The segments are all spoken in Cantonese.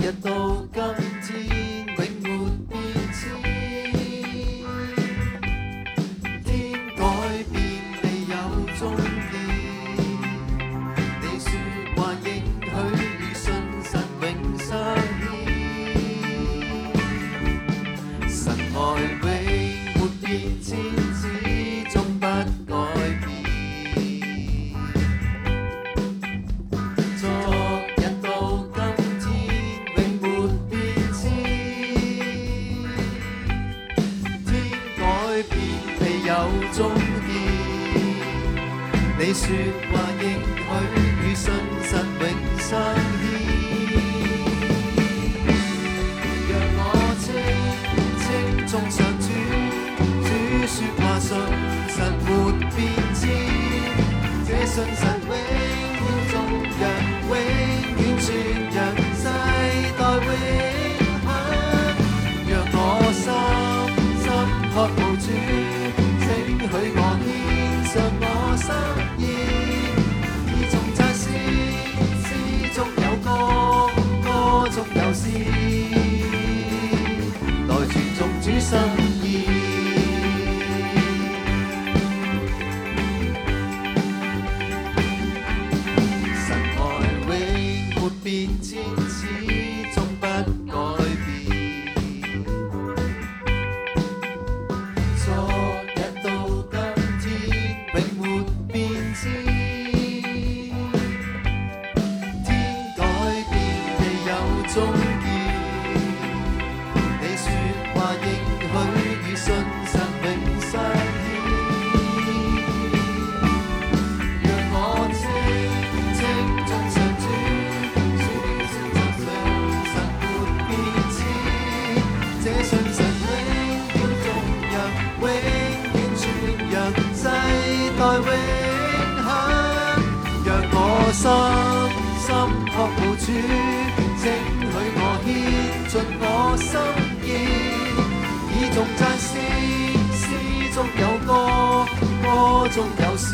日到今天永沒變遷，天改變未有終結，你説話應許與信實永相牽，神愛永沒變遷，始終不改變。終結，你説話應許與信實永相牽，讓我稱頌上主，主説話信實沒變遷，這信實永遠眾人，永遠傳揚，世代永恆，讓我心渴慕主。許我獻上我心意，以頌讚詩，詩中有歌，歌中有詩，來傳頌主心意。神愛永沒變遷，始終不改變。終結，你説話應許與信實永相牽，讓我稱頌上主，主説話信實沒變遷，這信實永遠眾人，永遠傳揚，世代永恆，讓我心渴慕主。請許我獻盡我心意，以頌讚詩，詩中有歌，歌中有詩，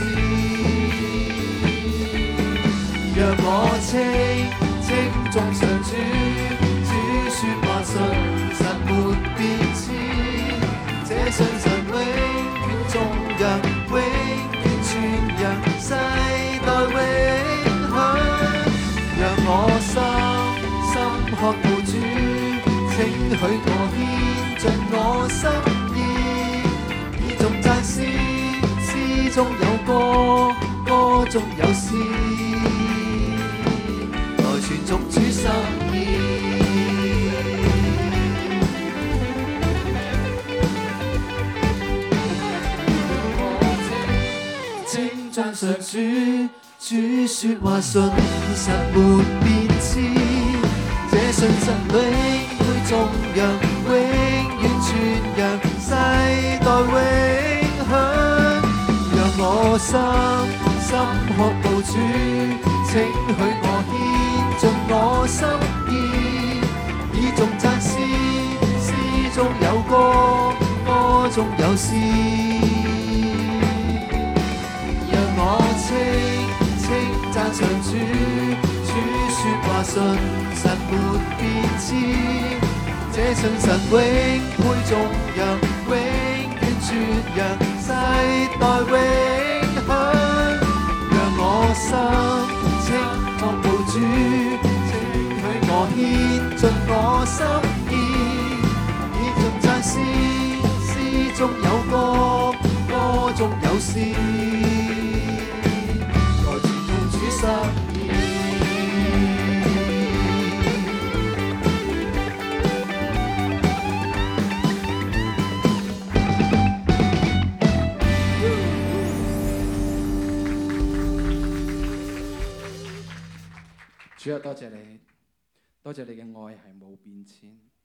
讓我稱頌上主，主説話信實沒變遷，這信實永遠眾人，永遠傳揚，世代永恆，讓我心渴慕主，請許我獻盡我心意，以頌讚詩，詩中有歌，歌中有詩，來傳頌主心意。稱讚上主，主説話信實沒變遷。這信實永會頌揚，永遠傳揚，世代永恆。讓我心渴慕主，請許我獻盡我心意，以頌讚詩，詩中有歌，歌中有詩，讓我稱讚上主，主説話信實沒變遷，這信實永會頌揚，永遠傳揚，世代永恆。讓我心渴慕主，請許我獻盡我心意，以頌讚詩，詩中有歌，歌中有詩，來傳頌主心意。 主啊，多謝你，多謝你嘅愛係冇變遷。